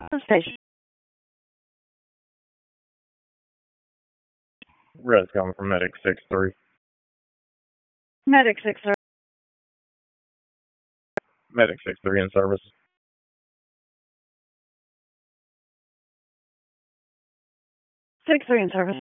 Station. Red's coming from Medic 6-3. Medic 6-3. Medic 6-3 in service. 6-3 in service.